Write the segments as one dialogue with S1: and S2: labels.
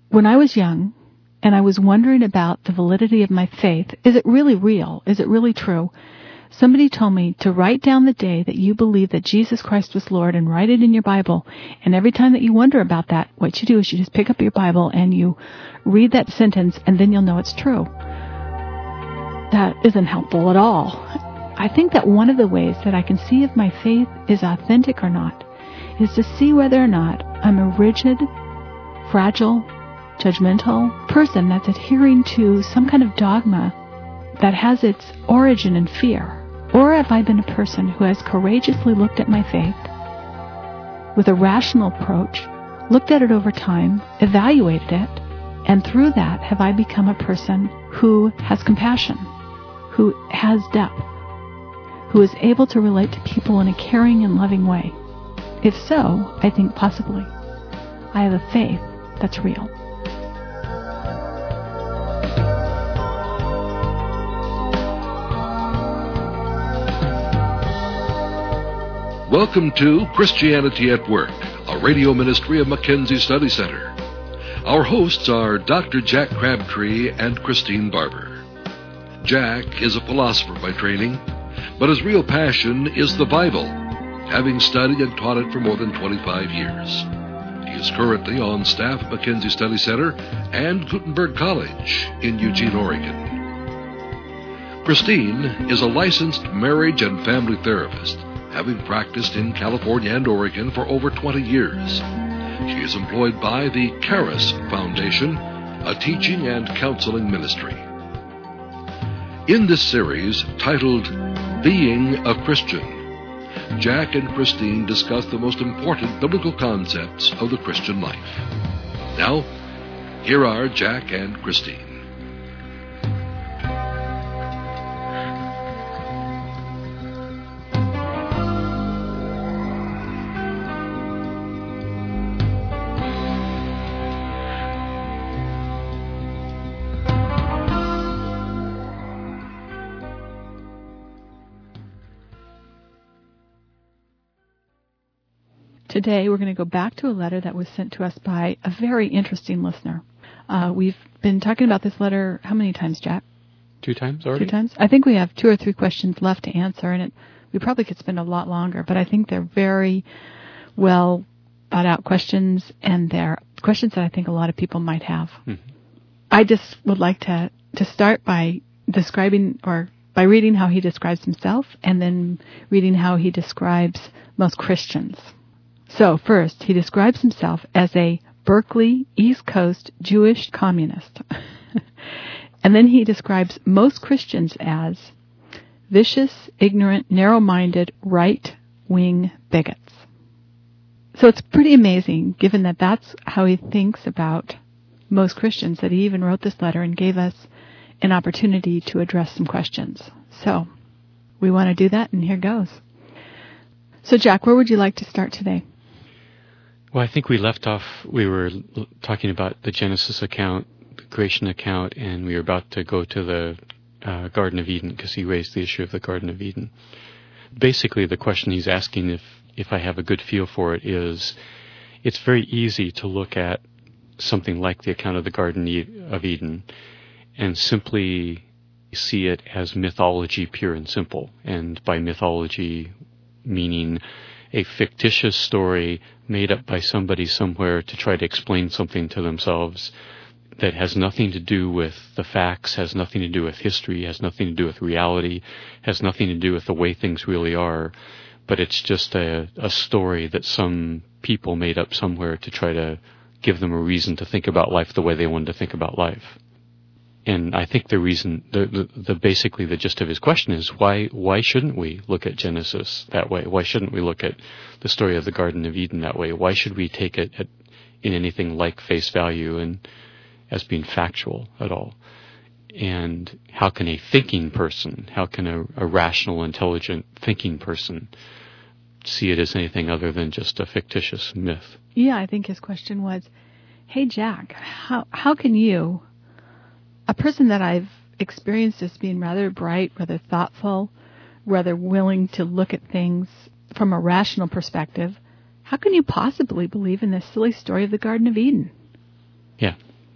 S1: when I was young and I was wondering about the validity of my faith, is it really real? Is it really true? Somebody told me to write down the day that you believe that Jesus Christ was Lord and write it in your Bible. And every time that you wonder about that, what you do is you just pick up your Bible and you read that sentence, and then you'll know it's true. That isn't helpful at all. I think that one of the ways that I can see if my faith is authentic or not is to see whether or not I'm a rigid, fragile, judgmental person that's adhering to some kind of dogma that has its origin in fear. Or have I been a person who has courageously looked at my faith with a rational approach, looked at it over time, evaluated it, and through that have I become a person who has compassion, who has depth, who is able to relate to people in a caring and loving way? If so, I think possibly I have a faith that's real.
S2: Welcome to Christianity at Work, a radio ministry of Mackenzie Study Center. Our hosts are Dr. Jack Crabtree and Christine Barber. Jack is a philosopher by training, but his real passion is the Bible, having studied and taught it for more than 25 years. He is currently on staff at Mackenzie Study Center and Gutenberg College in Eugene, Oregon. Christine is a licensed marriage and family therapist, having practiced in California and Oregon for over 20 years. She is employed by the Charis Foundation, a teaching and counseling ministry. In this series, titled Being a Christian, Jack and Christine discuss the most important biblical concepts of the Christian life. Now, here are Jack and Christine.
S1: Today, we're going to go back to a letter that was sent to us by a very interesting listener. We've been talking about this letter how many times, Jack?
S3: 2 times already?
S1: 2 times? I think we have 2 or 3 questions left to answer, and we probably could spend a lot longer, but I think they're very well thought out questions, and they're questions that I think a lot of people might have. Mm-hmm. I just would like to start by describing, or by reading how he describes himself, and then reading how he describes most Christians. So first, he describes himself as a Berkeley, East Coast Jewish communist. And then he describes most Christians as vicious, ignorant, narrow-minded, right-wing bigots. So it's pretty amazing, given that that's how he thinks about most Christians, that he even wrote this letter and gave us an opportunity to address some questions. So we want to do that, and here goes. So Jack, where would you like to start today?
S3: Well, I think we left off, we were talking about the Genesis account, the creation account, and we were about to go to the Garden of Eden, because he raised the issue of the Garden of Eden. Basically, the question he's asking, if I have a good feel for it, is it's very easy to look at something like the account of the Garden of Eden and simply see it as mythology pure and simple. And by mythology, meaning a fictitious story made up by somebody somewhere to try to explain something to themselves that has nothing to do with the facts, has nothing to do with history, has nothing to do with reality, has nothing to do with the way things really are, but it's just a story that some people made up somewhere to try to give them a reason to think about life the way they wanted to think about life. And I think the reason, basically the gist of his question is, why shouldn't we look at Genesis that way? Why shouldn't we look at the story of the Garden of Eden that way? Why should we take it in anything like face value and as being factual at all? And how can a thinking person, how can a rational, intelligent thinking person see it as anything other than just a fictitious myth?
S1: Yeah, I think his question was, hey Jack, how can you, a person that I've experienced as being rather bright, rather thoughtful, rather willing to look at things from a rational perspective, how can you possibly believe in this silly story of the Garden of Eden?
S3: Yeah.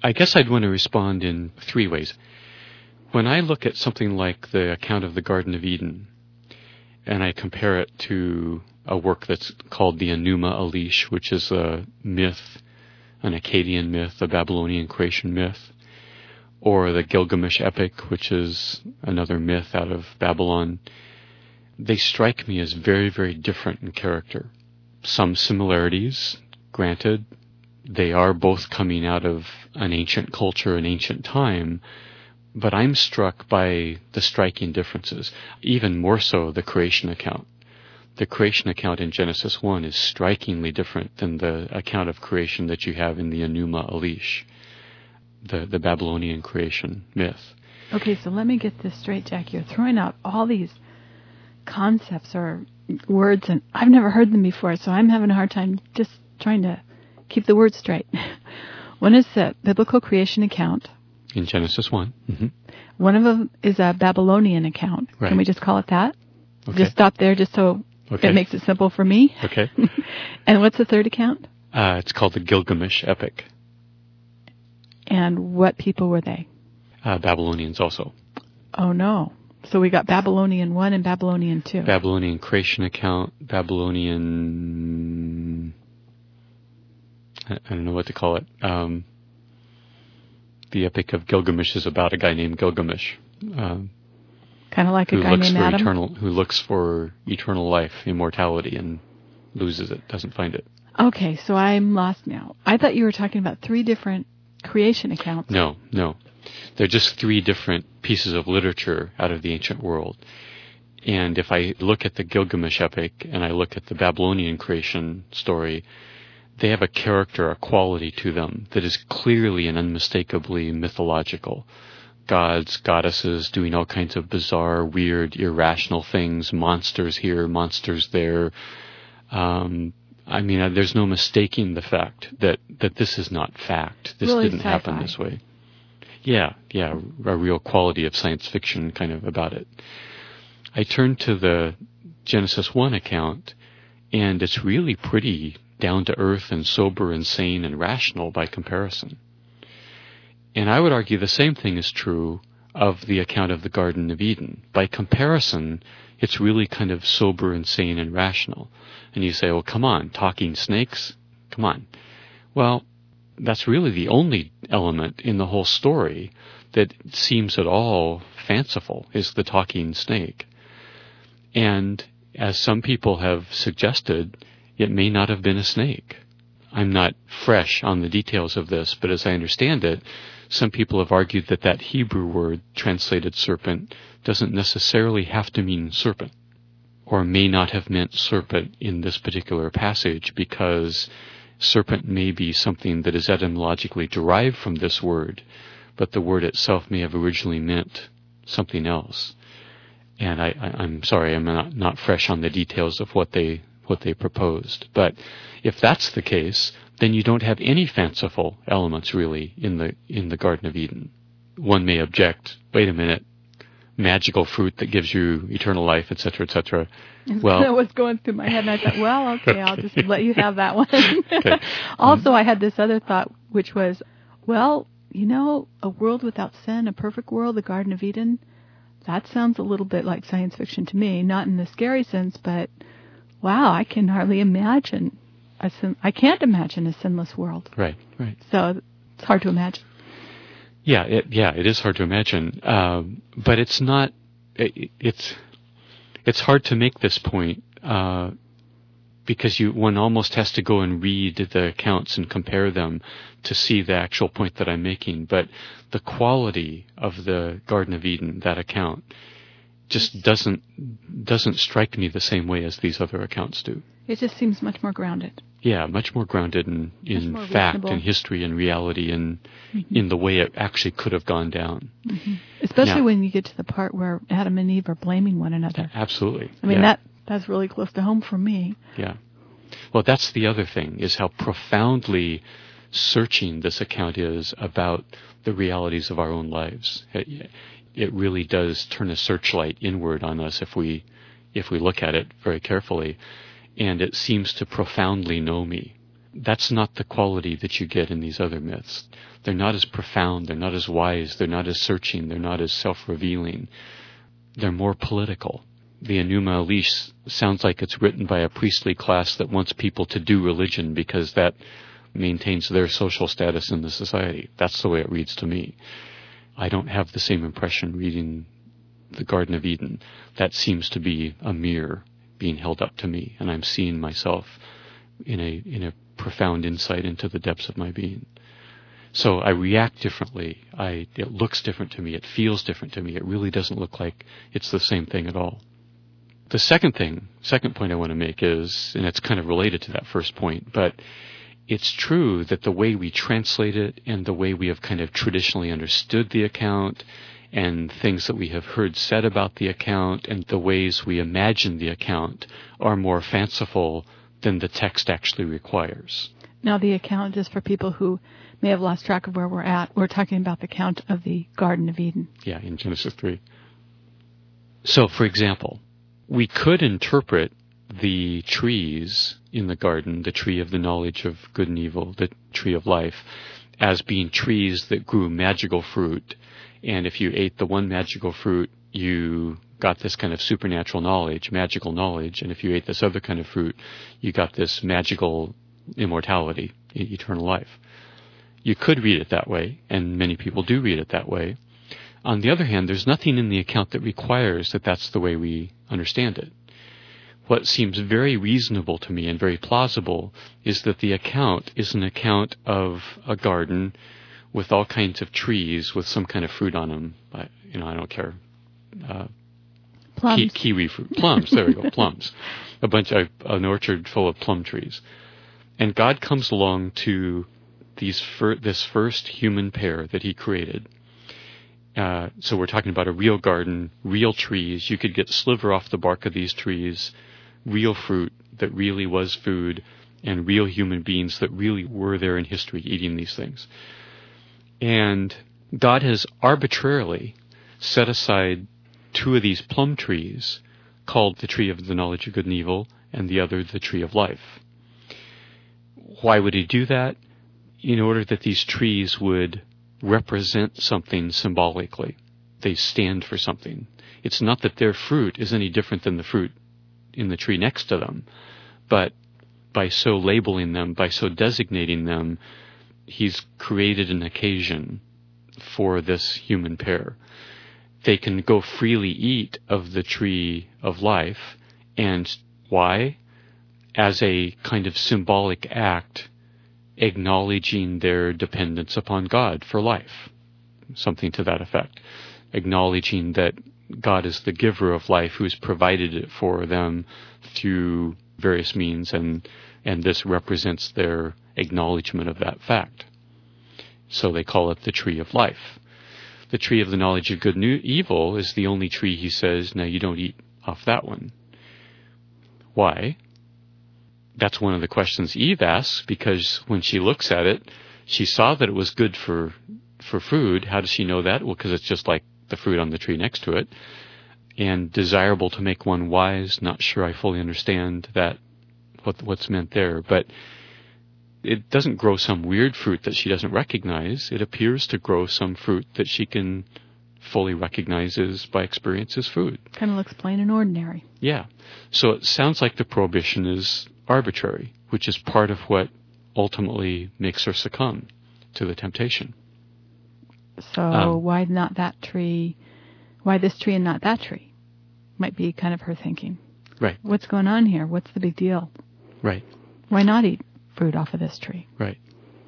S3: I guess I'd want to respond in three ways. When I look at something like the account of the Garden of Eden, and I compare it to a work that's called the Enuma Elish, which is a myth, an Akkadian myth, a Babylonian creation myth, or the Gilgamesh epic, which is another myth out of Babylon, they strike me as very, very different in character. Some similarities, granted. They are both coming out of an ancient culture, an ancient time, but I'm struck by the striking differences, even more so the creation account. The creation account in Genesis 1 is strikingly different than the account of creation that you have in the Enuma Elish, the Babylonian creation myth.
S1: Okay, so let me get this straight, Jack. You're throwing out all these concepts or words, and I've never heard them before, so I'm having a hard time just trying to keep the words straight. One is the biblical creation account.
S3: In Genesis 1. Mm-hmm.
S1: One of them is a Babylonian account.
S3: Right.
S1: Can we just call it that?
S3: Okay.
S1: Just stop there just so it makes it simple for me.
S3: Okay.
S1: And what's the third account?
S3: It's called the Gilgamesh epic.
S1: And what people were they?
S3: Babylonians also.
S1: Oh, no. So we got Babylonian 1 and Babylonian 2.
S3: Babylonian creation account, Babylonian... I don't know what to call it. The Epic of Gilgamesh is about a guy named Gilgamesh.
S1: Kind of like a guy named Adam?
S3: Who looks for eternal life, immortality, and loses it, doesn't find it.
S1: Okay, so I'm lost now. I thought you were talking about 3 different creation accounts.
S3: No. They're just 3 different pieces of literature out of the ancient world. And if I look at the Gilgamesh epic and I look at the Babylonian creation story, they have a character, a quality to them that is clearly and unmistakably mythological. Gods, goddesses doing all kinds of bizarre, weird, irrational things, monsters here, monsters there. There's no mistaking the fact that this is not fact. This
S1: really
S3: didn't
S1: sci-fi.
S3: happen this way. Yeah, a real quality of science fiction kind of about it. I turned to the Genesis 1 account, and it's really pretty down to earth and sober and sane and rational by comparison. And I would argue the same thing is true of the account of the Garden of Eden. By comparison, it's really kind of sober and sane and rational. And you say, well, come on, talking snakes? Come on. Well, that's really the only element in the whole story that seems at all fanciful, is the talking snake. And as some people have suggested, it may not have been a snake. I'm not fresh on the details of this, but as I understand it, some people have argued that Hebrew word translated serpent doesn't necessarily have to mean serpent, or may not have meant serpent in this particular passage, because serpent may be something that is etymologically derived from this word, but the word itself may have originally meant something else. And I'm sorry, I'm not fresh on the details of what they proposed. But if that's the case, then you don't have any fanciful elements really in the Garden of Eden. One may object, wait a minute, magical fruit that gives you eternal life, etc., etc.
S1: Well, that was going through my head, and I thought, well, okay, I'll just let you have that one.
S3: Okay.
S1: Also, I had this other thought, which was, well, a world without sin, a perfect world, the Garden of Eden, that sounds a little bit like science fiction to me, not in the scary sense, but wow, I can hardly imagine I can't imagine a sinless world.
S3: Right.
S1: So it's hard to imagine.
S3: Yeah, it is hard to imagine. But it's not. It's hard to make this point because one almost has to go and read the accounts and compare them to see the actual point that I'm making. But the quality of the Garden of Eden, that account, just doesn't strike me the same way as these other accounts do.
S1: It just seems much more grounded.
S3: Yeah, much more grounded in fact
S1: reasonable.
S3: and history and reality and in the way it actually could have gone down.
S1: Mm-hmm. Especially when you get to the part where Adam and Eve are blaming one another.
S3: Absolutely.
S1: I mean, that's really close to home for me.
S3: Yeah. Well, that's the other thing, is how profoundly searching this account is about the realities of our own lives. It really does turn a searchlight inward on us if we look at it very carefully. And it seems to profoundly know me. that's not the quality that you get in these other myths. They're not as profound, they're not as wise, they're not as searching, they're not as self-revealing. They're more political. The Enuma Elish sounds like it's written by a priestly class that wants people to do religion because that maintains their social status in the society. That's the way it reads to me. I don't have the same impression reading the Garden of Eden. That seems to be a mirror being held up to me, and I'm seeing myself in a profound insight into the depths of my being. So I react differently. It looks different to me. It feels different to me. It really doesn't look like it's the same thing at all. The second point I want to make is, and it's kind of related to that first point, but it's true that the way we translate it and the way we have kind of traditionally understood the account and things that we have heard said about the account and the ways we imagine the account are more fanciful than the text actually requires.
S1: Now, the account, just for people who may have lost track of where we're at, we're talking about the account of the Garden of Eden.
S3: Yeah, in Genesis 3. So, for example, we could interpret the trees in the garden, the tree of the knowledge of good and evil, the tree of life, as being trees that grew magical fruit. And if you ate the one magical fruit, you got this kind of supernatural knowledge, magical knowledge. And if you ate this other kind of fruit, you got this magical immortality, eternal life. You could read it that way, and many people do read it that way. On the other hand, there's nothing in the account that requires that that's the way we understand it. What seems very reasonable to me and very plausible is that the account is an account of a garden with all kinds of trees with some kind of fruit on them. I don't care.
S1: Plums.
S3: Kiwi fruit. Plums, there we go, plums. An orchard full of plum trees. And God comes along to this first human pair that he created. So we're talking about a real garden, real trees. You could get sliver off the bark of these trees, real fruit that really was food, and real human beings that really were there in history eating these things. And God has arbitrarily set aside two of these plum trees, called the tree of the knowledge of good and evil, and the other the tree of life. Why would he do that? In order that these trees would represent something symbolically. They stand for something. It's not that their fruit is any different than the fruit in the tree next to them, but by so labeling them, by so designating them, he's created an occasion for this human pair. They can go freely eat of the tree of life, and why? As a kind of symbolic act acknowledging their dependence upon God for life, something to that effect, acknowledging that God is the giver of life who's provided it for them through various means, and this represents their acknowledgement of that fact. So they call it the tree of life. The tree of the knowledge of good and evil is the only tree, he says, now you don't eat off that one. Why? That's one of the questions Eve asks, because when she looks at it, she saw that it was good for food. How does she know that? Well, because it's just like the fruit on the tree next to it. And desirable to make one wise. Not sure I fully understand that, what's meant there. But it doesn't grow some weird fruit that she doesn't recognize. It appears to grow some fruit that she can fully recognize by experience as food.
S1: Kind of looks plain and ordinary.
S3: Yeah. So it sounds like the prohibition is arbitrary, which is part of what ultimately makes her succumb to the temptation.
S1: So why not that tree? Why this tree and not that tree? Might be kind of her thinking.
S3: Right.
S1: What's going on here? What's the big deal?
S3: Right.
S1: Why not eat fruit off of this tree?
S3: Right.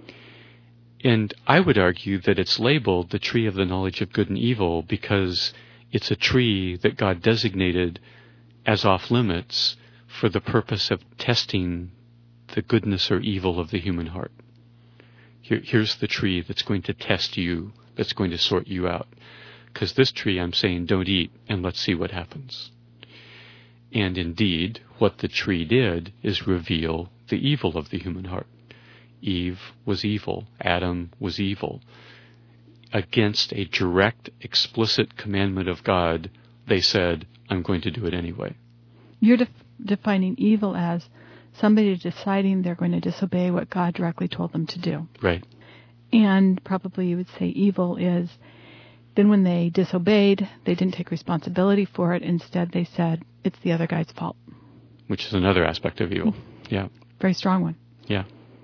S3: And I would argue that it's labeled the tree of the knowledge of good and evil because it's a tree that God designated as off limits for the purpose of testing the goodness or evil of the human heart. Here's the tree that's going to test you, that's going to sort you out. Because this tree, I'm saying, don't eat, and let's see what happens. And indeed, what the tree did is reveal the evil of the human heart. Eve was evil. Adam was evil. Against a direct, explicit commandment of God, they said, I'm going to do it anyway.
S1: You're defining evil as somebody deciding they're going to disobey what God directly told them to do.
S3: Right.
S1: And probably you would say evil is, then when they disobeyed, they didn't take responsibility for it. Instead, they said, it's the other guy's fault.
S3: Which is another aspect of evil. Yeah.
S1: Very strong one.
S3: Yeah.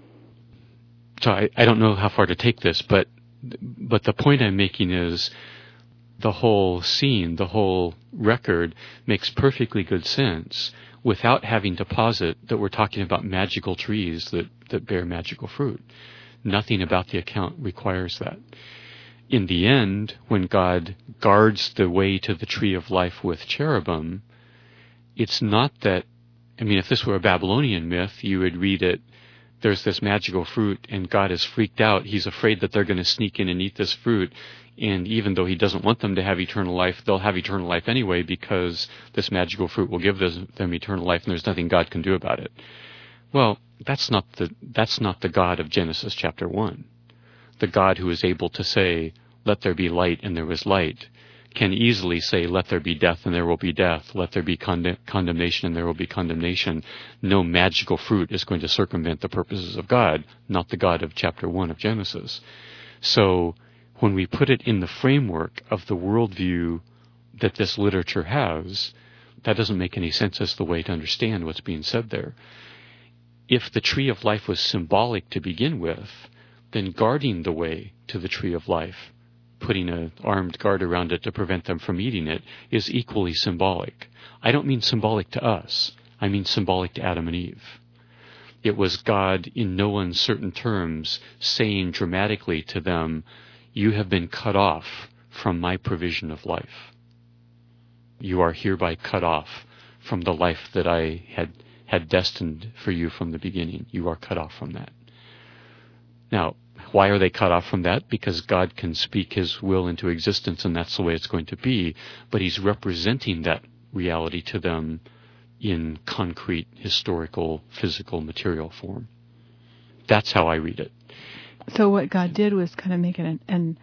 S3: So I don't know how far to take this, but the point I'm making is the whole scene, the whole record makes perfectly good sense without having to posit that we're talking about magical trees that bear magical fruit. Nothing about the account requires that. In the end, when God guards the way to the tree of life with cherubim, it's not that, I mean, if this were a Babylonian myth, you would read it, there's this magical fruit and God is freaked out. He's afraid that they're going to sneak in and eat this fruit. And even though he doesn't want them to have eternal life, they'll have eternal life anyway because this magical fruit will give them eternal life and there's nothing God can do about it. Well, that's not the God of Genesis chapter 1. The God who is able to say, let there be light and there was light, can easily say, let there be death and there will be death, let there be condemnation and there will be condemnation. No magical fruit is going to circumvent the purposes of God, not the God of chapter 1 of Genesis. So when we put it in the framework of the worldview that this literature has, that doesn't make any sense as the way to understand what's being said there. If the tree of life was symbolic to begin with, then guarding the way to the tree of life, putting an armed guard around it to prevent them from eating it, is equally symbolic. I don't mean symbolic to us. I mean symbolic to Adam and Eve. It was God, in no uncertain terms, saying dramatically to them, you have been cut off from my provision of life. You are hereby cut off from the life that I had destined for you from the beginning. You are cut off from that. Now, why are they cut off from that? Because God can speak his will into existence and that's the way it's going to be. But he's representing that reality to them in concrete, historical, physical, material form. That's how I read it.
S1: So what God did was kind of make it, and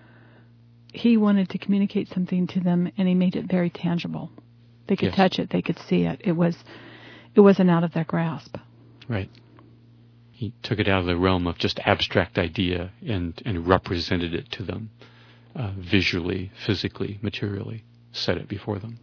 S1: he wanted to communicate something to them and he made it very tangible. They could touch it, they could see it. It wasn't out of their grasp.
S3: Right. He took it out of the realm of just abstract idea and represented it to them visually, physically, materially, set it before them.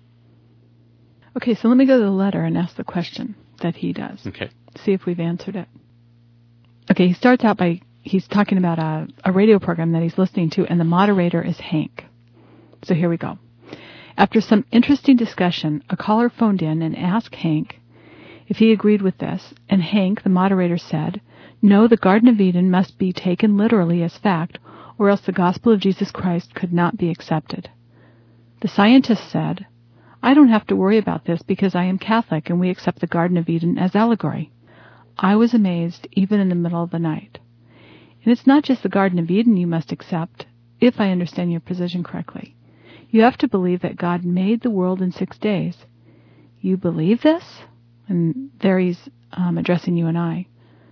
S1: Okay, so let me go to the letter and ask the question that he does.
S3: Okay.
S1: See if we've answered it. Okay, he starts out by, he's talking about a radio program that he's listening to, and the moderator is Hank. So here we go. After some interesting discussion, a caller phoned in and asked Hank if he agreed with this, and Hank, the moderator, said, no, the Garden of Eden must be taken literally as fact, or else the gospel of Jesus Christ could not be accepted. The scientist said, I don't have to worry about this because I am Catholic and we accept the Garden of Eden as allegory. I was amazed even in the middle of the night. And it's not just the Garden of Eden you must accept, if I understand your position correctly. You have to believe that God made the world in 6 days. You believe this? And there he's addressing you and I.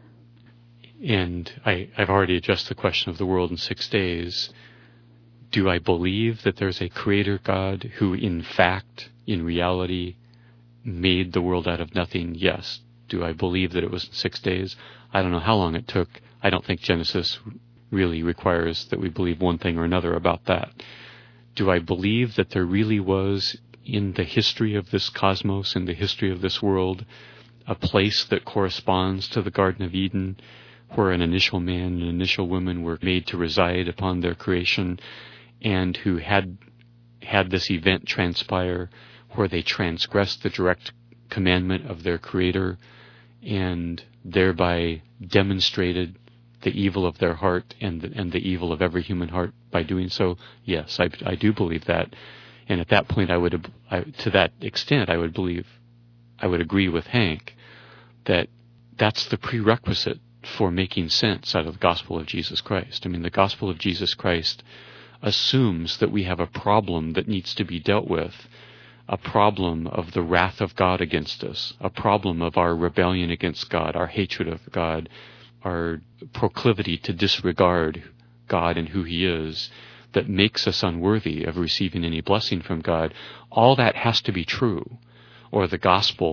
S3: And I've already addressed the question of the world in 6 days. Do I believe that there's a creator God who in fact, in reality, made the world out of nothing? Yes. Do I believe that it was in 6 days? I don't know how long it took. I don't think Genesis really requires that we believe one thing or another about that. Do I believe that there really was, in the history of this cosmos, in the history of this world, a place that corresponds to the Garden of Eden, where an initial man and an initial woman were made to reside upon their creation, and who had this event transpire where they transgressed the direct commandment of their Creator and thereby demonstrated the evil of their heart and the evil of every human heart by doing so? Yes, I do believe that. And at that point, to that extent, I would agree with Hank that that's the prerequisite for making sense out of the gospel of Jesus Christ. I mean, the gospel of Jesus Christ assumes that we have a problem that needs to be dealt with, a problem of the wrath of God against us, a problem of our rebellion against God, our hatred of God, our proclivity to disregard God and who He is, that makes us unworthy of receiving any blessing from God. All that has to be true, or the gospel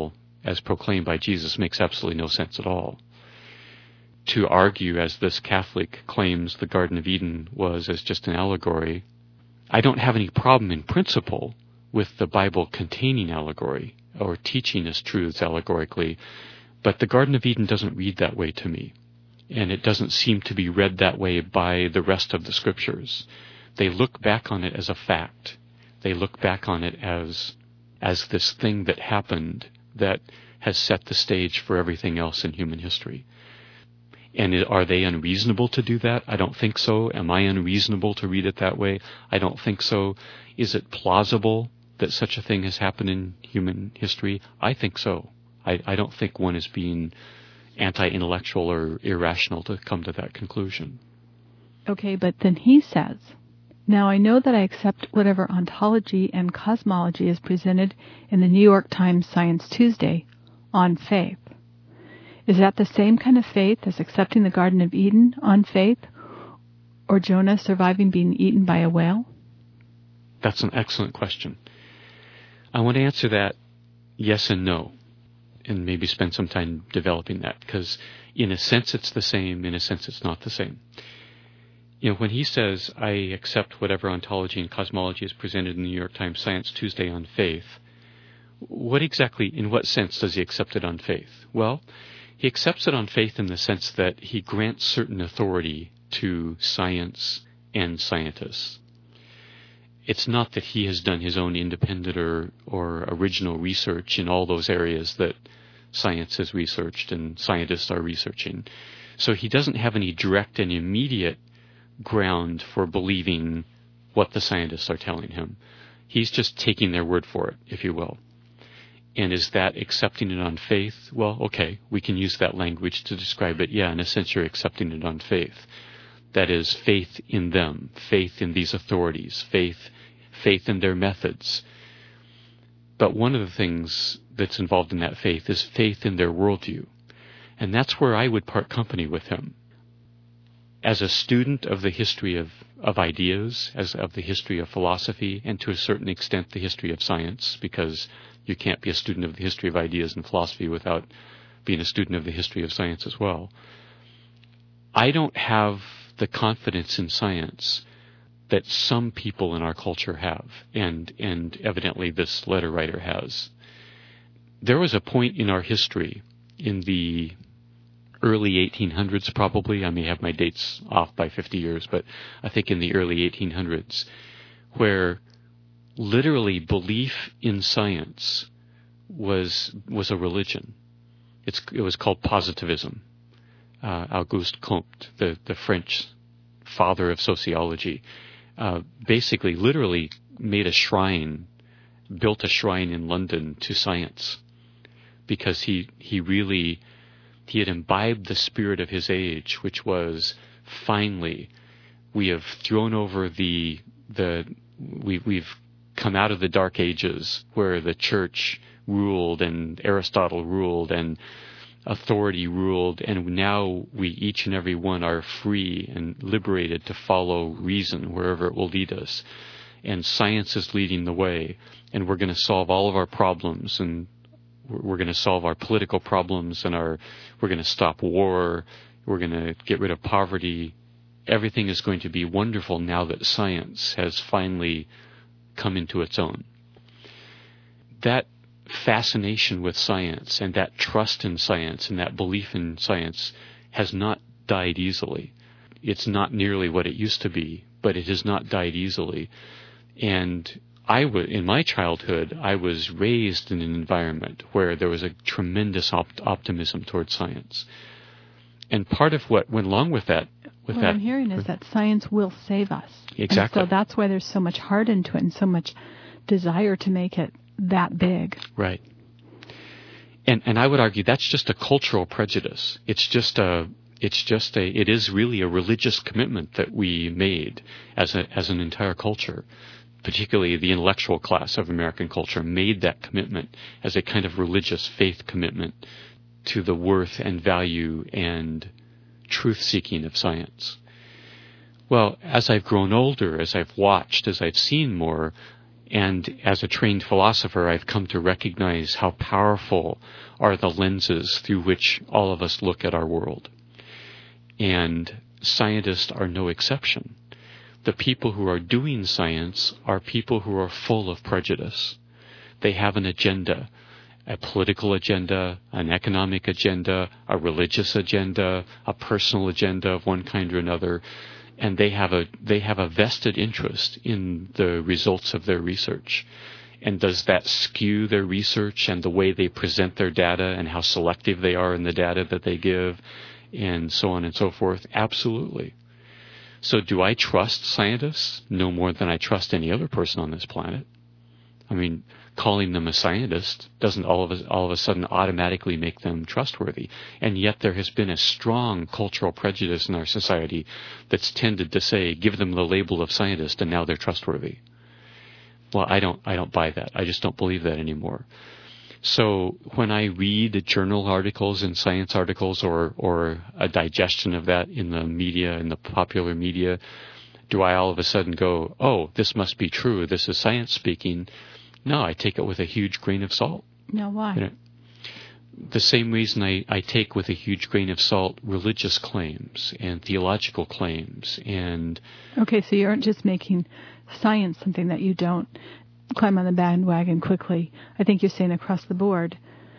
S3: as proclaimed by Jesus makes absolutely no sense at all. To argue, as this Catholic claims the Garden of Eden was, as just an allegory, I don't have any problem in principle with the Bible containing allegory or teaching us truths allegorically, but the Garden of Eden doesn't read that way to me, and it doesn't seem to be read that way by the rest of the Scriptures. They look back on it as a fact. They look back on it as this thing that happened that has set the stage for everything else in human history. And are they unreasonable to do that? I don't think so. Am I unreasonable to read it that way? I don't think so. Is it plausible that such a thing has happened in human history? I think so. I don't think one is being anti-intellectual or irrational to come to that conclusion.
S1: Okay, but then he says, now I know that I accept whatever ontology and cosmology is presented in the New York Times Science Tuesday on faith. Is that the same kind of faith as accepting the Garden of Eden on faith, or Jonah surviving being eaten by a whale?
S3: That's an excellent question. I want to answer that yes and no, and maybe spend some time developing that, because in a sense it's the same, in a sense it's not the same. When he says, I accept whatever ontology and cosmology is presented in the New York Times Science Tuesday on faith, in what sense does he accept it on faith? Well, he accepts it on faith in the sense that he grants certain authority to science and scientists. It's not that he has done his own independent or original research in all those areas that science has researched and scientists are researching. So he doesn't have any direct and immediate ground for believing what the scientists are telling him. He's just taking their word for it, if you will. And is that accepting it on faith? Well, okay, we can use that language to describe it. Yeah, in a sense you're accepting it on faith. That is, faith in them, faith in these authorities, faith in their methods. But one of the things that's involved in that faith is faith in their worldview. And that's where I would part company with him. As a student of the history of ideas, as of the history of philosophy, and to a certain extent the history of science, because you can't be a student of the history of ideas and philosophy without being a student of the history of science as well. I don't have the confidence in science that some people in our culture have, and evidently this letter writer has. There was a point in our history, in the early 1800s probably, I may have my dates off by 50 years, but I think in the early 1800s, where literally belief in science was a religion. It was called positivism. Auguste Comte, the French father of sociology, basically literally made built a shrine in London to science, because he had imbibed the spirit of his age, which was, finally, we have thrown over we've come out of the Dark Ages where the church ruled and Aristotle ruled and authority ruled, and now we each and every one are free and liberated to follow reason wherever it will lead us. And science is leading the way, and we're going to solve all of our problems, and we're going to solve our political problems, and we're going to stop war, we're going to get rid of poverty. Everything is going to be wonderful now that science has finally come into its own. That fascination with science and that trust in science and that belief in science has not died easily. It's not nearly what it used to be, but it has not died easily. And in my childhood, I was raised in an environment where there was a tremendous optimism towards science. And part of what went along with that...
S1: What I'm hearing is that science will save us.
S3: Exactly.
S1: And so that's why there's so much heart into it and so much desire to make it that big.
S3: Right. And I would argue that's just a cultural prejudice. It is really a religious commitment that we made as an entire culture. Particularly the intellectual class of American culture made that commitment as a kind of religious faith commitment to the worth and value and truth-seeking of science. Well, as I've grown older, as I've watched, as I've seen more, And as a trained philosopher, I've come to recognize how powerful are the lenses through which all of us look at our world. And scientists are no exception. The people who are doing science are people who are full of prejudice. They have an agenda, a political agenda, an economic agenda, a religious agenda, a personal agenda of one kind or another, and they have a vested interest in the results of their research. And does that skew their research and the way they present their data and how selective they are in the data that they give, and so on and so forth? Absolutely. So do I trust scientists? No more than I trust any other person on this planet. I mean, calling them a scientist doesn't all of a sudden automatically make them trustworthy. And yet there has been a strong cultural prejudice in our society that's tended to say, give them the label of scientist and now they're trustworthy. Well, I don't buy that. I just don't believe that anymore. So when I read journal articles and science articles or a digestion of that in the media, in the popular media, do I all of a sudden go, oh, this must be true, this is science speaking? No, I take it with a huge grain of salt.
S1: No, why?
S3: The same reason I take with a huge grain of salt religious claims and theological claims and... Okay,
S1: so you aren't just making science something that you don't climb on the bandwagon quickly. I think you're saying across the board,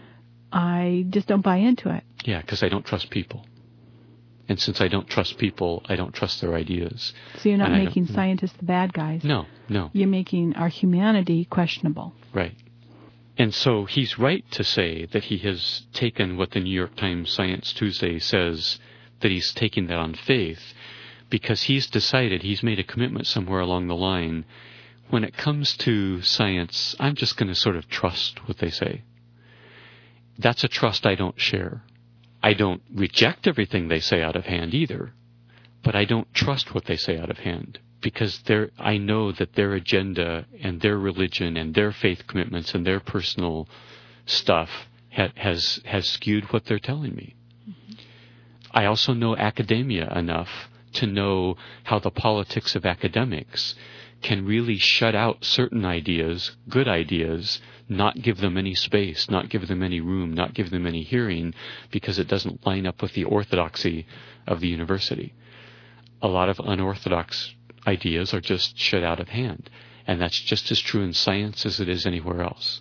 S1: I just don't buy into it.
S3: Yeah, because I don't trust people. And since I don't trust people, I don't trust their ideas.
S1: So you're not making scientists the bad guys.
S3: No.
S1: You're making our humanity questionable.
S3: Right. And so he's right to say that he has taken what the New York Times Science Tuesday says, that he's taking that on faith, because he's decided, he's made a commitment somewhere along the line, when it comes to science, I'm just going to sort of trust what they say. That's a trust I don't share. I don't reject everything they say out of hand either, but I don't trust what they say out of hand, because I know that their agenda and their religion and their faith commitments and their personal stuff has skewed what they're telling me. Mm-hmm. I also know academia enough to know how the politics of academics can really shut out certain ideas, good ideas, not give them any space, not give them any room, not give them any hearing, because it doesn't line up with the orthodoxy of the university. A lot of unorthodox ideas are just shut out of hand, and that's just as true in science as it is anywhere else.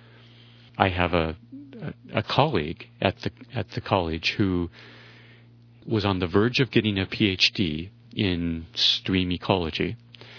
S3: I have a colleague at the college who was on the verge of getting a PhD in stream ecology,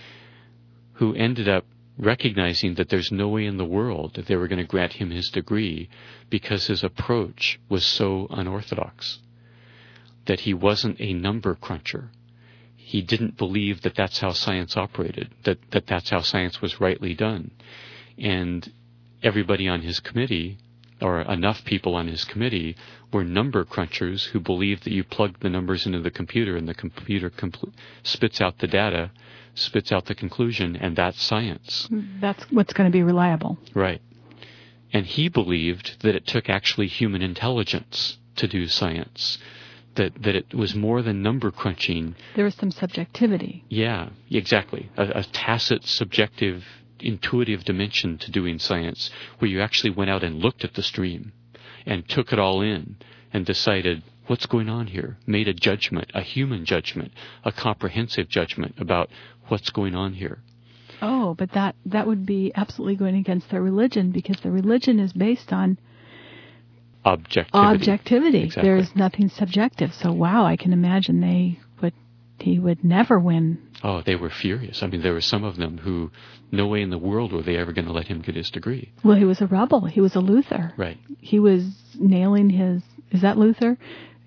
S3: who ended up recognizing that there's no way in the world that they were going to grant him his degree because his approach was so unorthodox, that he wasn't a number cruncher. He didn't believe that that's how science operated, that that's how science was rightly done. And everybody on his committee, or enough people on his committee, were number crunchers who believed that you plug the numbers into the computer and the computer spits out the data, spits out the conclusion, and that's science.
S1: That's what's going to be reliable.
S3: Right. And he believed that it took actually human intelligence to do science, that it was more than number crunching.
S1: There was some subjectivity.
S3: Yeah, exactly. A tacit, subjective, intuitive dimension to doing science, where you actually went out and looked at the stream and took it all in and decided, what's going on here? Made a judgment, a human judgment, a comprehensive judgment about what's going on here.
S1: Oh, but that would be absolutely going against their religion, because the religion is based on objectivity.
S3: Exactly.
S1: There's nothing subjective. So, wow, I can imagine he would never win.
S3: Oh, they were furious. I mean, there were some of them who, no way in the world were they ever going to let him get his degree.
S1: Well, he was a rebel. He was a Luther.
S3: Right.
S1: He was nailing is that Luther?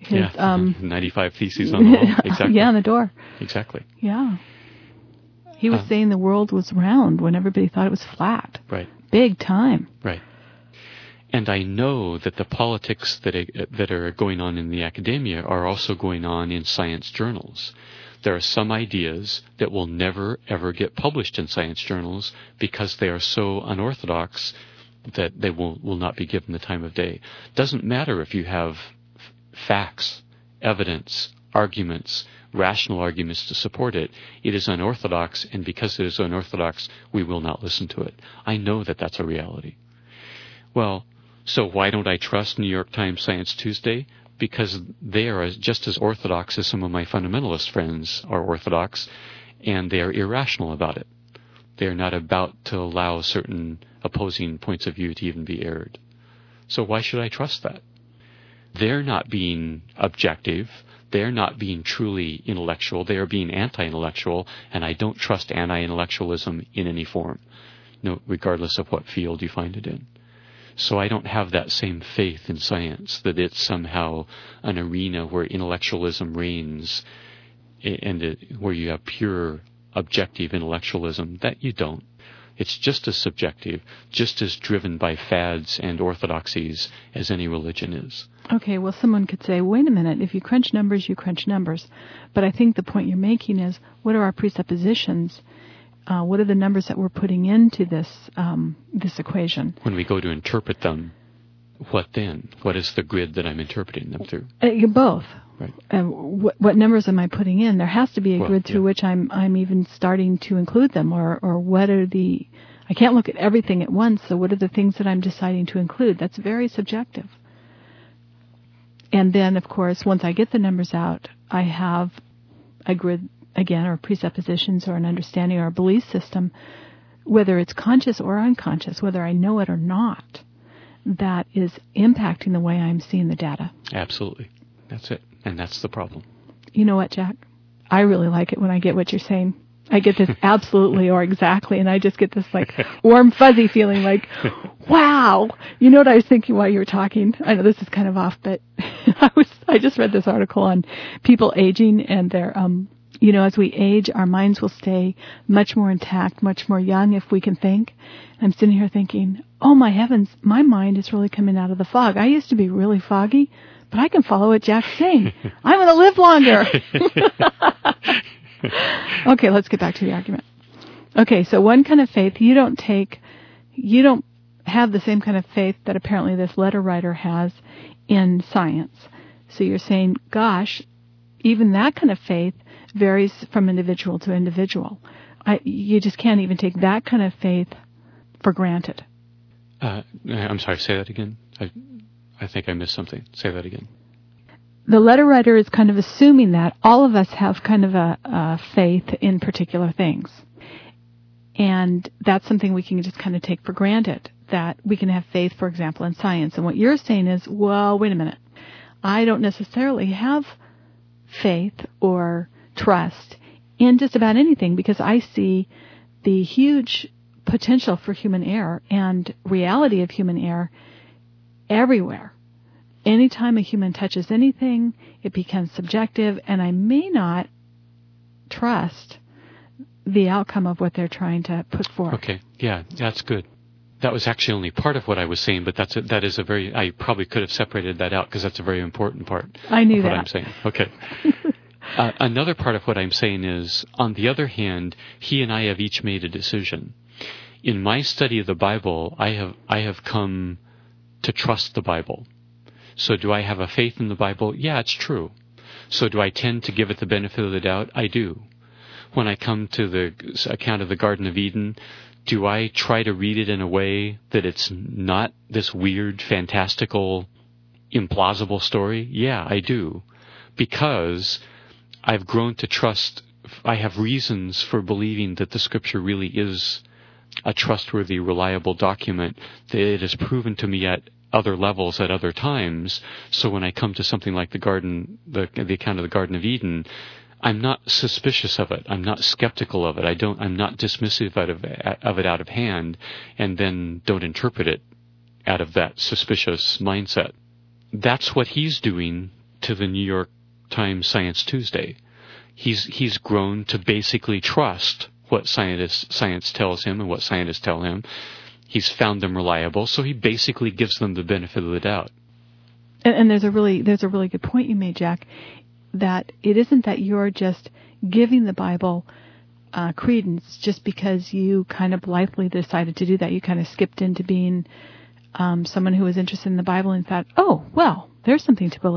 S3: 95 Theses on the wall. Exactly.
S1: Yeah, on the door.
S3: Exactly.
S1: Yeah. He was saying the world was round when everybody thought it was flat.
S3: Right.
S1: Big time.
S3: Right. And I know that the politics that are going on in the academia are also going on in science journals. There are some ideas that will never, ever get published in science journals because they are so unorthodox that they will not be given the time of day. Doesn't matter if you have facts, evidence, arguments, rational arguments to support it. It is unorthodox, and because it is unorthodox, we will not listen to it. I know that that's a reality. Well, so why don't I trust New York Times Science Tuesday? Because they are just as orthodox as some of my fundamentalist friends are orthodox, and they are irrational about it. They are not about to allow certain opposing points of view to even be aired. So why should I trust that? They're not being objective. They're not being truly intellectual. They are being anti-intellectual, and I don't trust anti-intellectualism in any form, regardless of what field you find it in. So I don't have that same faith in science, that it's somehow an arena where intellectualism reigns and where you have pure objective intellectualism. That you don't. It's just as subjective, just as driven by fads and orthodoxies as any religion is.
S1: Okay, well, someone could say, wait a minute, if you crunch numbers, you crunch numbers. But I think the point you're making is, what are our presuppositions? What are the numbers that we're putting into this equation? When
S3: we go to interpret them, what then? What is the grid that I'm interpreting them through?
S1: Both.
S3: Right.
S1: What numbers am I putting in? There has to be a grid through which I'm even starting to include them, or what are the... I can't look at everything at once, so what are the things that I'm deciding to include? That's very subjective. And then, of course, once I get the numbers out, I have a grid, again, or presuppositions or an understanding or a belief system, whether it's conscious or unconscious, whether I know it or not, that is impacting the way I'm seeing the data.
S3: Absolutely. That's it. And that's the problem.
S1: You know what, Jack? I really like it when I get what you're saying. I get this absolutely or exactly, and I just get this like warm, fuzzy feeling like, wow. You know what I was thinking while you were talking? I know this is kind of off, but I just read this article on people aging and their, as we age, our minds will stay much more intact, much more young if we can think. I'm sitting here thinking, oh my heavens, my mind is really coming out of the fog. I used to be really foggy, but I can follow what Jack's saying. I'm going to live longer. Okay, let's get back to the argument. Okay, so one kind of faith, you don't have the same kind of faith that apparently this letter writer has in science. So you're saying, gosh, even that kind of faith varies from individual to individual. You just can't even take that kind of faith for granted.
S3: I'm sorry, say that again. I think I missed something. Say that again.
S1: The letter writer is kind of assuming that all of us have kind of a faith in particular things. And that's something we can just kind of take for granted, that we can have faith, for example, in science. And what you're saying is, well, wait a minute. I don't necessarily have faith or trust in just about anything because I see the huge potential for human error and reality of human error everywhere. Anytime a human touches anything, it becomes subjective, and I may not trust the outcome of what they're trying to put forth.
S3: Okay, yeah, that's good. That was actually only part of what I was saying, but that is a very, I probably could have separated that out because that's a very important part
S1: I knew
S3: of what
S1: that.
S3: I'm saying. Okay. Another part of what I'm saying is, on the other hand, he and I have each made a decision. In my study of the Bible, I have come to trust the Bible. So do I have a faith in the Bible? Yeah, it's true. So do I tend to give it the benefit of the doubt? I do. When I come to the account of the Garden of Eden, do I try to read it in a way that it's not this weird, fantastical, implausible story? Yeah, I do. Because I've grown to trust, I have reasons for believing that the Scripture really is a trustworthy, reliable document, that it has proven to me at other levels at other times. So when I come to something like the account of the Garden of Eden, I'm not suspicious of it. I'm not skeptical of it. I'm not dismissive of it out of hand, and then don't interpret it out of that suspicious mindset. That's what he's doing to the New York Times Science Tuesday. He's grown to basically trust what science tells him and what scientists tell him. He's found them reliable, so he basically gives them the benefit of the doubt.
S1: And there's a really good point you made, Jack, that it isn't that you're just giving the Bible credence just because you kind of blithely decided to do that. You kind of skipped into being someone who was interested in the Bible and thought, oh, well, there's something to believe.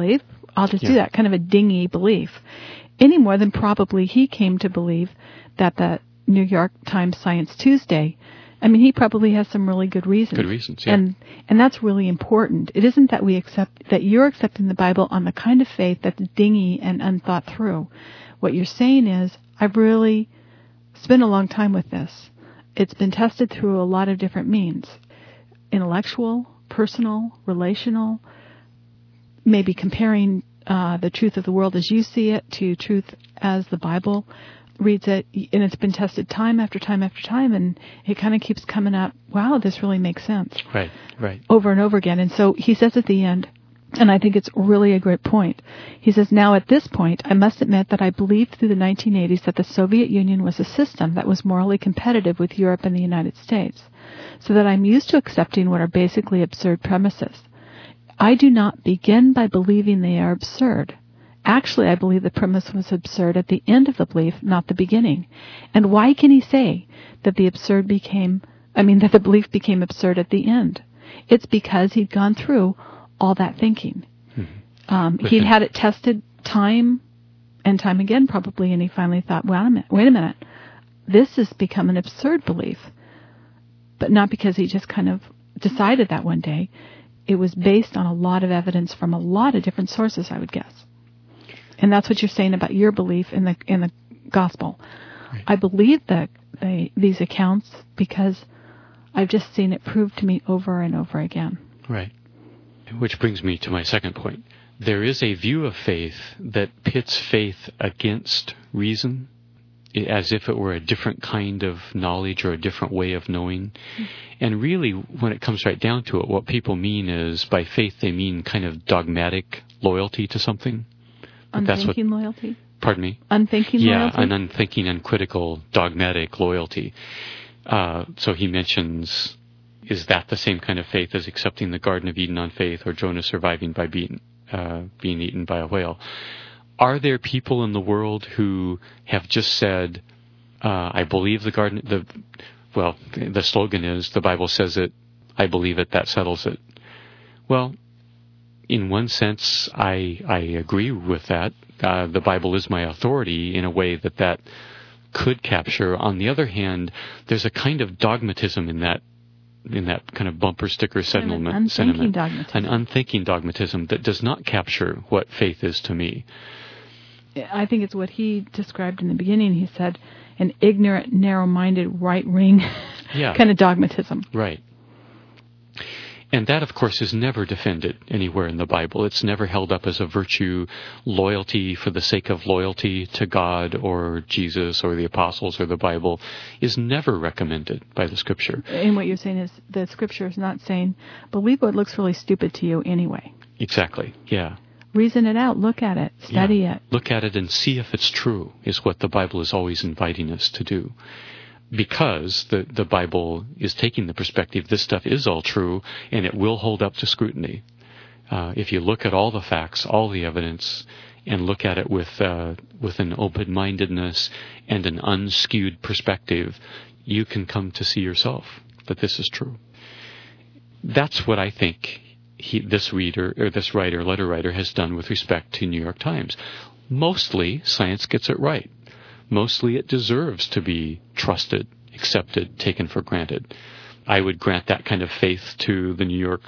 S1: I'll just do that, kind of a dingy belief, any more than probably he came to believe that the New York Times Science Tuesday, I mean, he probably has some really good reasons.
S3: Good reasons, yeah.
S1: And that's really important. It isn't that we accept, that you're accepting the Bible on the kind of faith that's dingy and unthought through. What you're saying is, I've really spent a long time with this. It's been tested through a lot of different means. Intellectual, personal, relational, maybe comparing the truth of the world as you see it to truth as the Bible reads it, and it's been tested time after time after time, and it kind of keeps coming up, wow, this really makes sense.
S3: Right.
S1: Over and over again. And so he says at the end, and I think it's really a great point, he says, now at this point, I must admit that I believed through the 1980s that the Soviet Union was a system that was morally competitive with Europe and the United States, so that I'm used to accepting what are basically absurd premises. I do not begin by believing they are absurd. Actually, I believe the premise was absurd at the end of the belief, not the beginning. And why can he say that the belief became absurd at the end? It's because he'd gone through all that thinking. Mm-hmm. He'd had it tested time and time again, probably, and he finally thought, wait a minute, this has become an absurd belief. But not because he just kind of decided that one day. It was based on a lot of evidence from a lot of different sources, I would guess. And that's what you're saying about your belief in the gospel. Right. I believe these accounts because I've just seen it proved to me over and over again.
S3: Right. Which brings me to my second point. There is a view of faith that pits faith against reason, as if it were a different kind of knowledge or a different way of knowing. Mm-hmm. And really, when it comes right down to it, what people mean is, by faith, they mean kind of dogmatic loyalty to something.
S1: Unthinking loyalty?
S3: Pardon me?
S1: Unthinking loyalty?
S3: Yeah, an unthinking, uncritical, dogmatic loyalty. So he mentions, is that the same kind of faith as accepting the Garden of Eden on faith, or Jonah surviving by being eaten by a whale? Are there people in the world who have just said, I believe the slogan is, the Bible says it, I believe it, that settles it? Well, in one sense, I agree with that. The Bible is my authority in a way that could capture. On the other hand, there's a kind of dogmatism in that kind of bumper sticker sentiment. An unthinking dogmatism that does not capture what faith is to me.
S1: I think it's what he described in the beginning. He said an ignorant, narrow-minded, right-wing kind of dogmatism.
S3: Right. And that, of course, is never defended anywhere in the Bible. It's never held up as a virtue. Loyalty for the sake of loyalty to God or Jesus or the apostles or the Bible is never recommended by the Scripture.
S1: And what you're saying is the Scripture is not saying, believe what looks really stupid to you anyway.
S3: Exactly, yeah.
S1: Reason it out. Look at it. Study it.
S3: Look at it and see if it's true, is what the Bible is always inviting us to do. Because the Bible is taking the perspective, this stuff is all true, and it will hold up to scrutiny. If you look at all the facts, all the evidence, and look at it with an open-mindedness and an unskewed perspective, you can come to see yourself that this is true. That's what I think this letter writer has done with respect to New York Times. Mostly, science gets it right. Mostly it deserves to be trusted, accepted, taken for granted. I would grant that kind of faith to the New York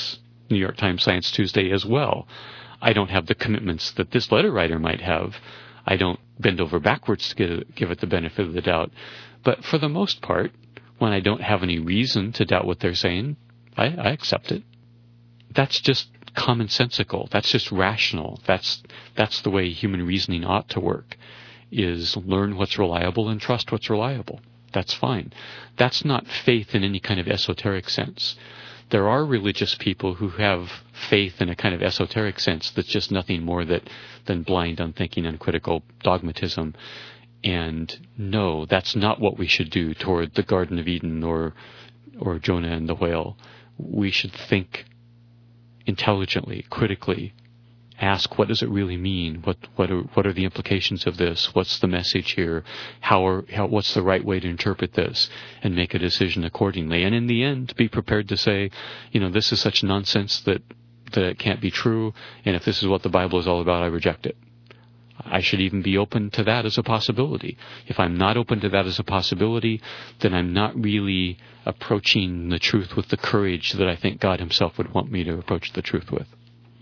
S3: Times Science Tuesday as well. I don't have the commitments that this letter writer might have. I don't bend over backwards to give it the benefit of the doubt. But for the most part, when I don't have any reason to doubt what they're saying, I accept it. That's just commonsensical. That's just rational. That's the way human reasoning ought to work. Is learn what's reliable and trust what's reliable. That's fine. That's not faith in any kind of esoteric sense. There are religious people who have faith in a kind of esoteric sense that's just nothing more than blind, unthinking, uncritical dogmatism. And no, that's not what we should do toward the Garden of Eden or Jonah and the whale. We should think intelligently, critically, ask, what does it really mean? What are the implications of this? What's the message here? What's the right way to interpret this? And make a decision accordingly. And in the end, be prepared to say, this is such nonsense that that it can't be true, and if this is what the Bible is all about, I reject it. I should even be open to that as a possibility. If I'm not open to that as a possibility, then I'm not really approaching the truth with the courage that I think God himself would want me to approach the truth with.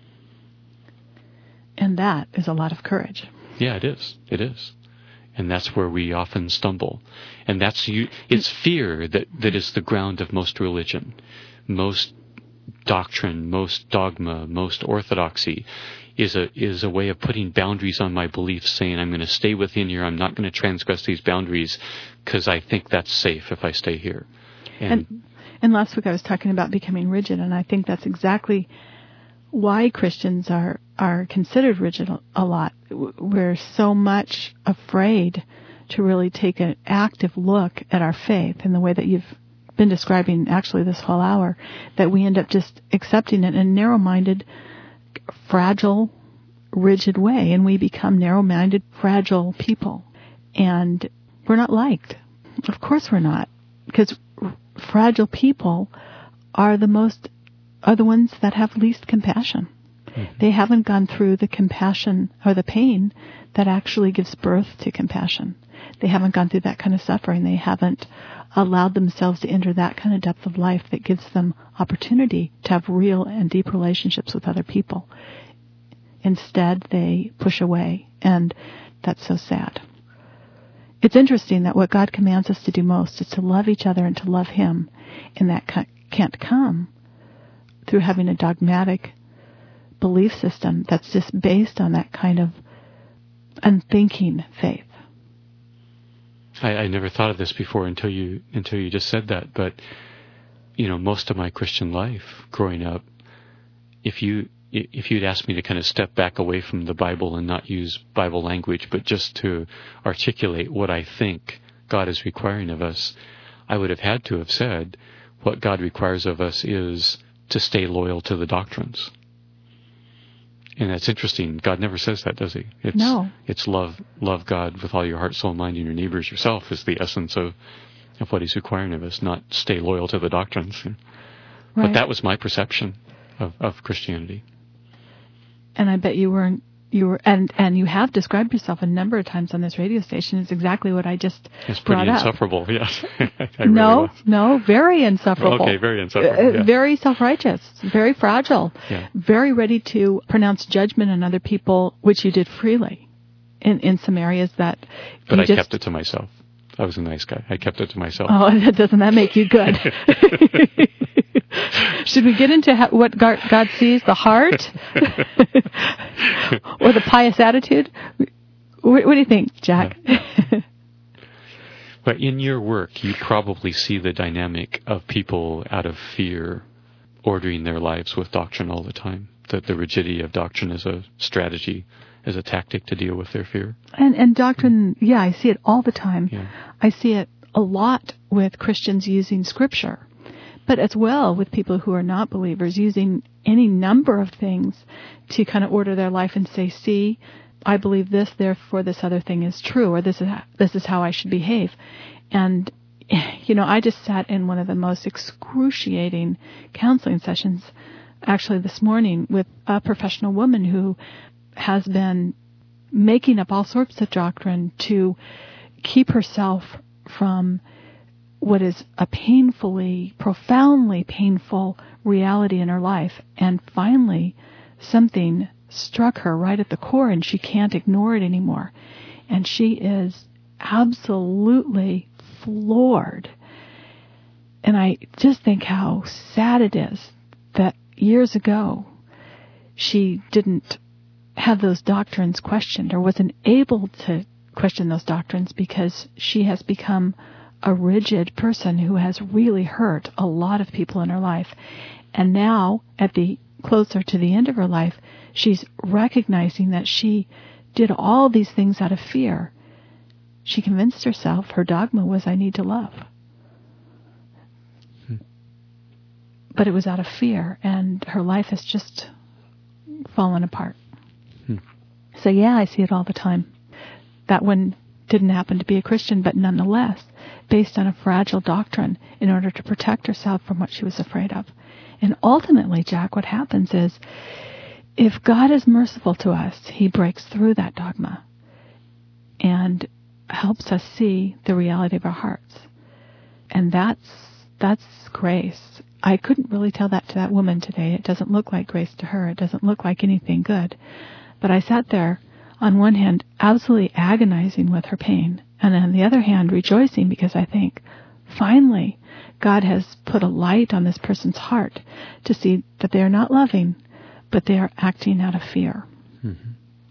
S1: And that is a lot of courage.
S3: Yeah, it is. It is. And that's where we often stumble. And it's fear that is the ground of most religion, most doctrine, most dogma, most orthodoxy. Is a way of putting boundaries on my beliefs, saying I'm going to stay within here, I'm not going to transgress these boundaries because I think that's safe if I stay here.
S1: And last week I was talking about becoming rigid, and I think that's exactly why Christians are considered rigid a lot. We're so much afraid to really take an active look at our faith in the way that you've been describing actually this whole hour, that we end up just accepting it in a narrow-minded, fragile, rigid way, and we become narrow-minded, fragile people. And we're not liked. Of course we're not, because fragile people are the ones that have least compassion. Mm-hmm. They haven't gone through the compassion or the pain that actually gives birth to compassion. They haven't gone through that kind of suffering. They haven't allowed themselves to enter that kind of depth of life that gives them opportunity to have real and deep relationships with other people. Instead, they push away, and that's so sad. It's interesting that what God commands us to do most is to love each other and to love Him, and that can't come through having a dogmatic belief system that's just based on that kind of unthinking faith.
S3: I never thought of this before until you just said that. But most of my Christian life growing up, if you'd asked me to kind of step back away from the Bible and not use Bible language, but just to articulate what I think God is requiring of us, I would have had to have said what God requires of us is to stay loyal to the doctrines. And that's interesting. God never says that, does he?
S1: No.
S3: It's love God with all your heart, soul, mind, and your neighbor as yourself is the essence of what he's requiring of us, not stay loyal to the doctrines. Right. But that was my perception of Christianity.
S1: And I bet you were, and you have described yourself a number of times on this radio station as exactly what I just brought up.
S3: It's pretty insufferable, yes.
S1: No, very insufferable.
S3: Okay, very insufferable. Yeah.
S1: Very self-righteous, very fragile, very ready to pronounce judgment on other people, which you did freely in some areas that.
S3: But I kept it to myself. I was a nice guy. I kept it to myself.
S1: Oh, doesn't that make you good? Should we get into what God sees, the heart? Or the pious attitude? What do you think, Jack?
S3: Yeah. But in your work, you probably see the dynamic of people out of fear ordering their lives with doctrine all the time. That the rigidity of doctrine is a strategy, as a tactic to deal with their fear.
S1: And doctrine, I see it all the time.
S3: Yeah.
S1: I see it a lot with Christians using Scripture, but as well with people who are not believers using any number of things to kind of order their life and say, see, I believe this, therefore this other thing is true, or this is how I should behave. And, I just sat in one of the most excruciating counseling sessions actually this morning with a professional woman who has been making up all sorts of doctrine to keep herself from what is a profoundly painful reality in her life. And finally, something struck her right at the core, and she can't ignore it anymore. And she is absolutely floored. And I just think how sad it is that years ago she didn't have those doctrines questioned, or wasn't able to question those doctrines, because she has become a rigid person who has really hurt a lot of people in her life. And now, closer to the end of her life, she's recognizing that she did all these things out of fear. She convinced herself her dogma was, I need to love. But it was out of fear, and her life has just fallen apart. So I see it all the time. That one didn't happen to be a Christian, but nonetheless, based on a fragile doctrine in order to protect herself from what she was afraid of. And ultimately, Jack, what happens is, if God is merciful to us, he breaks through that dogma and helps us see the reality of our hearts. And that's grace. I couldn't really tell that to that woman today. It doesn't look like grace to her. It doesn't look like anything good. But I sat there, on one hand, absolutely agonizing with her pain, and on the other hand, rejoicing because I think, finally, God has put a light on this person's heart to see that they are not loving, but they are acting out of fear. Mm-hmm.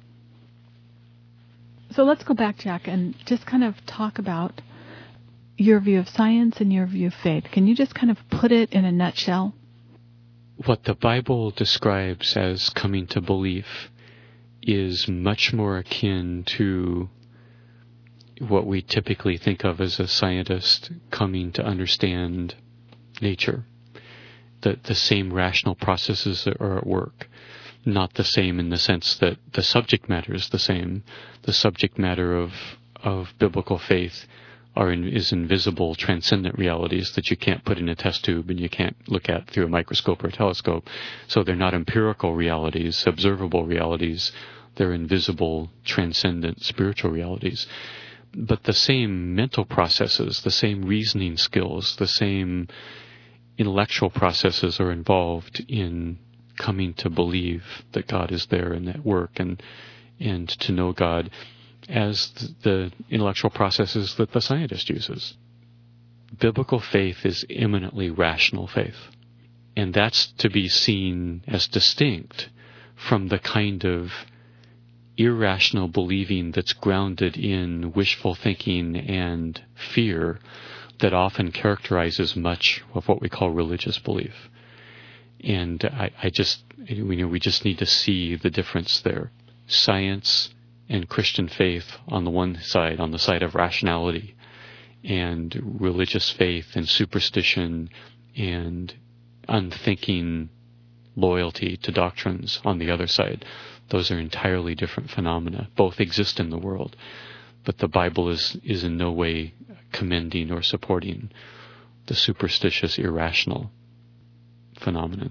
S1: So let's go back, Jack, and just kind of talk about your view of science and your view of faith. Can you just kind of put it in a nutshell?
S3: What the Bible describes as coming to belief is much more akin to what we typically think of as a scientist coming to understand nature. The same rational processes are at work. Not the same in the sense that the subject matter is the same. The subject matter of biblical faith is invisible, transcendent realities that you can't put in a test tube and you can't look at through a microscope or a telescope. So they're not empirical realities, observable realities. They're invisible, transcendent, spiritual realities. But the same mental processes, the same reasoning skills, the same intellectual processes are involved in coming to believe that God is there and at work and to know God as the intellectual processes that the scientist uses. Biblical faith is eminently rational faith. And that's to be seen as distinct from the kind of irrational believing that's grounded in wishful thinking and fear that often characterizes much of what we call religious belief. And we just need to see the difference there. Science and Christian faith on the one side, on the side of rationality, and religious faith and superstition and unthinking loyalty to doctrines on the other side. Those are entirely different phenomena. Both exist in the world, but the Bible is in no way commending or supporting the superstitious, irrational phenomenon.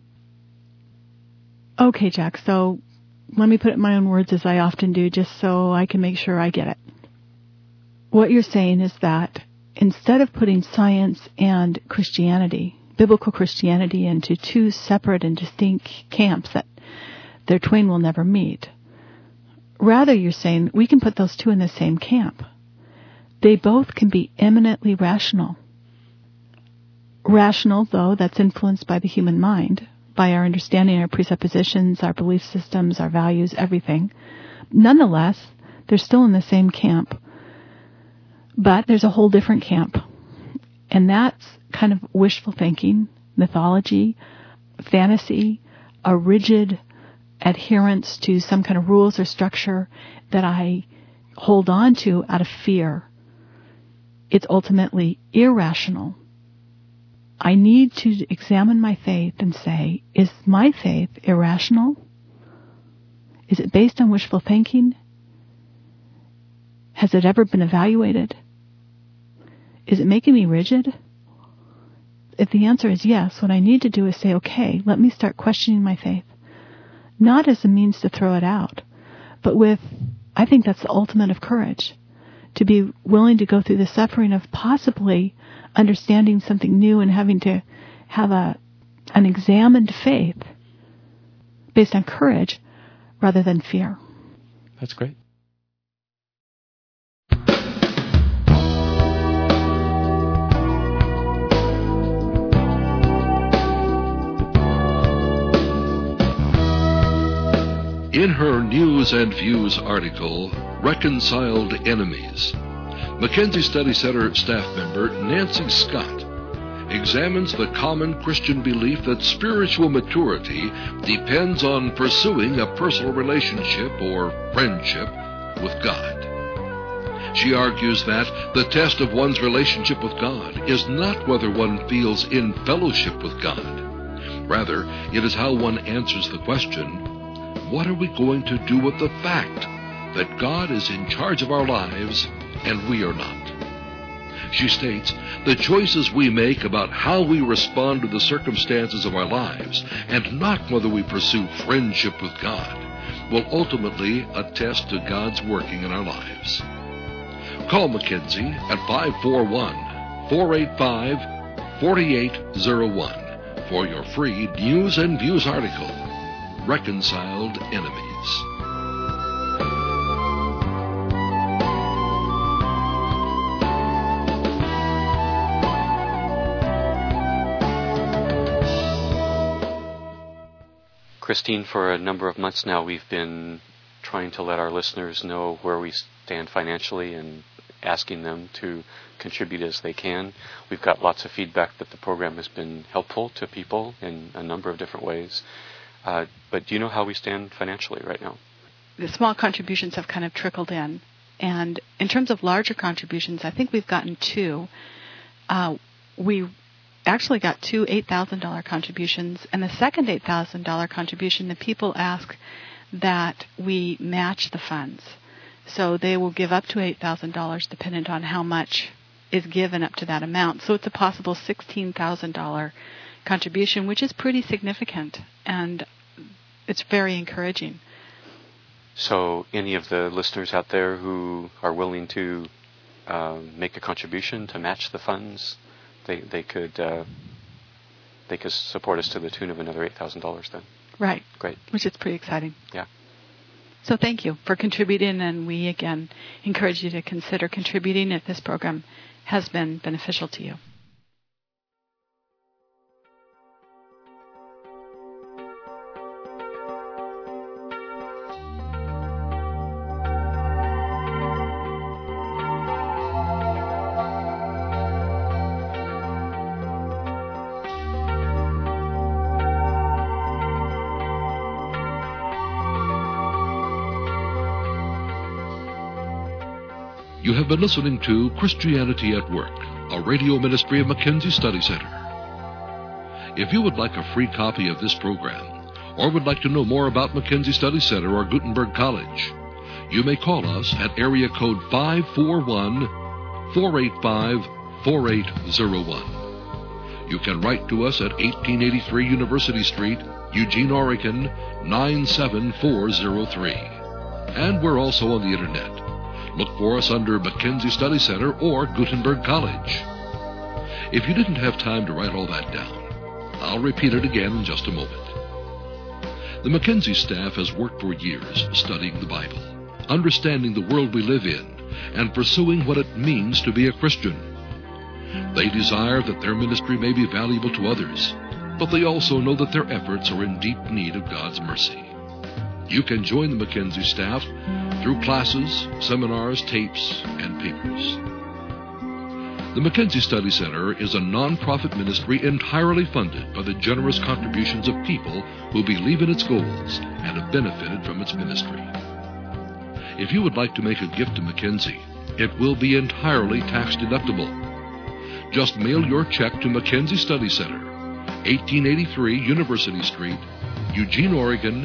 S1: Okay, Jack, so let me put it in my own words as I often do, just so I can make sure I get it. What you're saying is that instead of putting science and Christianity, biblical Christianity, into two separate and distinct camps that their twain will never meet, rather you're saying we can put those two in the same camp. They both can be eminently rational. Rational, though, that's influenced by the human mind, by our understanding, our presuppositions, our belief systems, our values, everything. Nonetheless, they're still in the same camp. But there's a whole different camp. And that's kind of wishful thinking, mythology, fantasy, a rigid adherence to some kind of rules or structure that I hold on to out of fear. It's ultimately irrational. I need to examine my faith and say, is my faith irrational? Is it based on wishful thinking? Has it ever been evaluated? Is it making me rigid? If the answer is yes, what I need to do is say, okay, let me start questioning my faith. Not as a means to throw it out, but I think that's the ultimate of courage. To be willing to go through the suffering of possibly understanding something new and having to have an examined faith based on courage rather than fear.
S3: That's great.
S2: In her News and Views article, Reconciled Enemies, Mackenzie Study Center staff member Nancy Scott examines the common Christian belief that spiritual maturity depends on pursuing a personal relationship or friendship with God. She argues that the test of one's relationship with God is not whether one feels in fellowship with God. Rather, it is how one answers the question, what are we going to do with the fact that God is in charge of our lives and we are not? She states, "The choices we make about how we respond to the circumstances of our lives, and not whether we pursue friendship with God, will ultimately attest to God's working in our lives." Call Mackenzie at 541-485-4801 for your free News and Views article, Reconciled Enemies.
S3: Christine, for a number of months now, we've been trying to let our listeners know where we stand financially and asking them to contribute as they can. We've got lots of feedback that the program has been helpful to people in a number of different ways. But do you know how we stand financially right now?
S1: The small contributions have kind of trickled in. And in terms of larger contributions, I think we've gotten two. We actually got two $8,000 contributions. And the second $8,000 contribution, the people ask that we match the funds. So they will give up to $8,000 dependent on how much is given up to that amount. So it's a possible $16,000 contribution, which is pretty significant, and it's very encouraging.
S3: So any of the listeners out there who are willing to make a contribution to match the funds, they could support us to the tune of another $8,000 then.
S1: Right.
S3: Great.
S1: Which is pretty exciting.
S3: Yeah.
S1: So thank you for contributing, and we again encourage you to consider contributing if this program has been beneficial to you.
S2: You have been listening to Christianity at Work, a radio ministry of Mackenzie Study Center. If you would like a free copy of this program, or would like to know more about Mackenzie Study Center or Gutenberg College, you may call us at area code 541-485-4801. You can write to us at 1883 University Street, Eugene, Oregon, 97403. And we're also on the Internet. Look for us under Mackenzie Study Center or Gutenberg College. If you didn't have time to write all that down, I'll repeat it again in just a moment. The Mackenzie staff has worked for years studying the Bible, understanding the world we live in, and pursuing what it means to be a Christian. They desire that their ministry may be valuable to others, but they also know that their efforts are in deep need of God's mercy. You can join the Mackenzie staff through classes, seminars, tapes, and papers. The Mackenzie Study Center is a non-profit ministry entirely funded by the generous contributions of people who believe in its goals and have benefited from its ministry. If you would like to make a gift to Mackenzie, it will be entirely tax-deductible. Just mail your check to Mackenzie Study Center, 1883 University Street, Eugene, Oregon,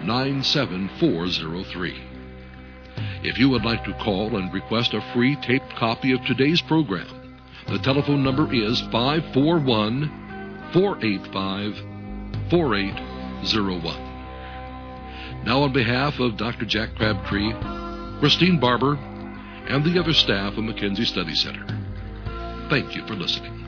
S2: 97403. If you would like to call and request a free taped copy of today's program, the telephone number is 541-485-4801. Now, on behalf of Dr. Jack Crabtree, Christine Barber, and the other staff of Mackenzie Study Center, thank you for listening.